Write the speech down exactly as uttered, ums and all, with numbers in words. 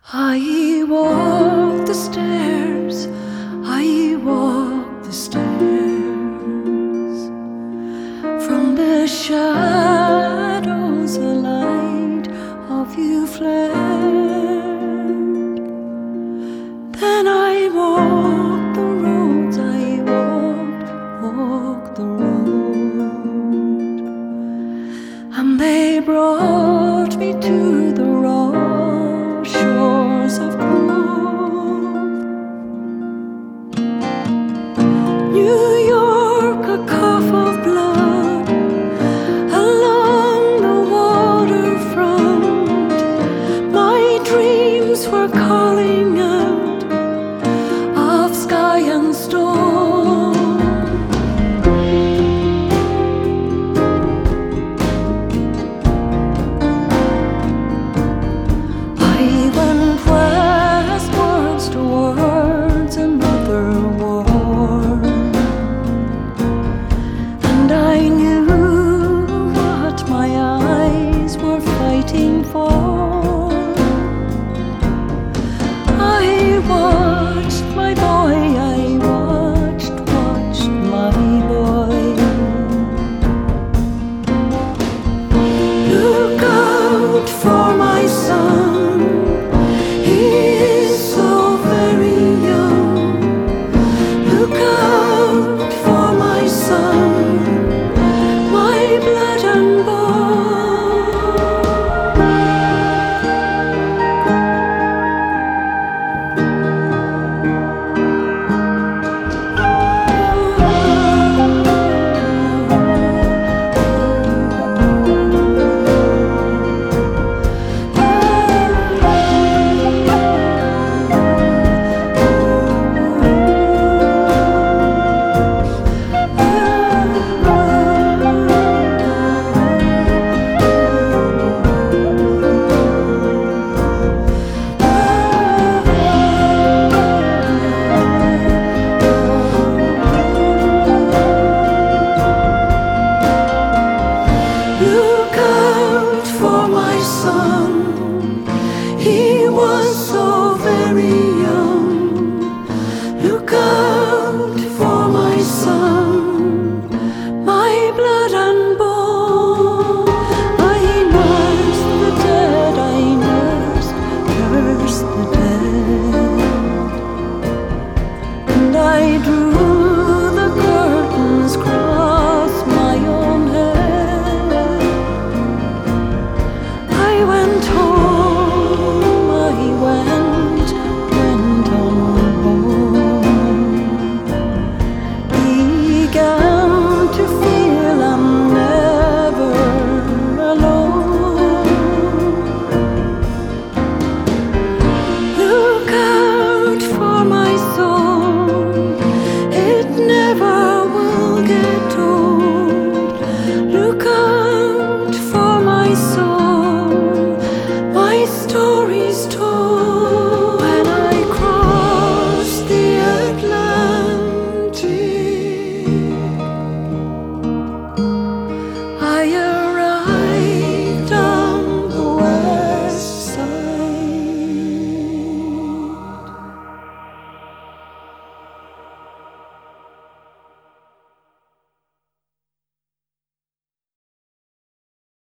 I walk the stairs, I walk the stairs. From the shadows, a light of you flared. Then I walked the roads, I walked, walked the road, and they brought me to the raw shores of Cove. New York, a cough of blood along the waterfront. My dreams were calling out of sky and stone. I went westwards towards another war, and I knew what my eyes were fighting for.